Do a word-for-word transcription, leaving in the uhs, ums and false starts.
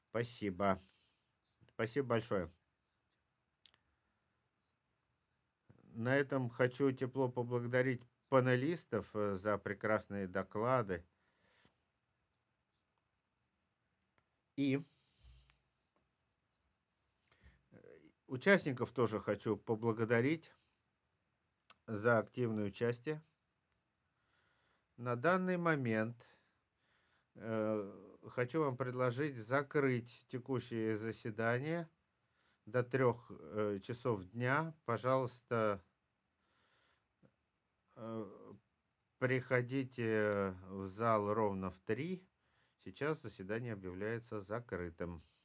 Спасибо. Спасибо большое. На этом хочу тепло поблагодарить панелистов э, за прекрасные доклады. И участников тоже хочу поблагодарить за активное участие. На данный момент э, хочу вам предложить закрыть текущее заседание до трех э, часов дня. Пожалуйста, э, приходите в зал ровно в три. Сейчас заседание объявляется закрытым.